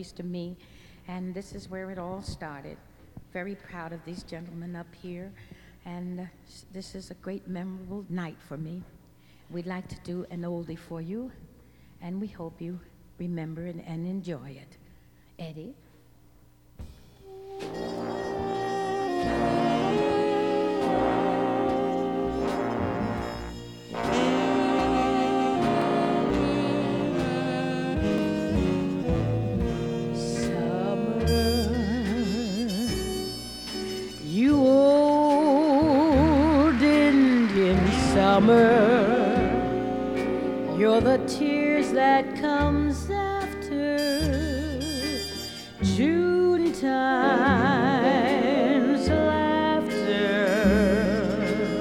piece to me, and this is where it all started. Very proud of these gentlemen up here, and this is a great memorable night for me. We'd like to do an oldie for you, and we hope you remember and enjoy it. Eddie? You old Indian summer, you're the tears that comes after June time.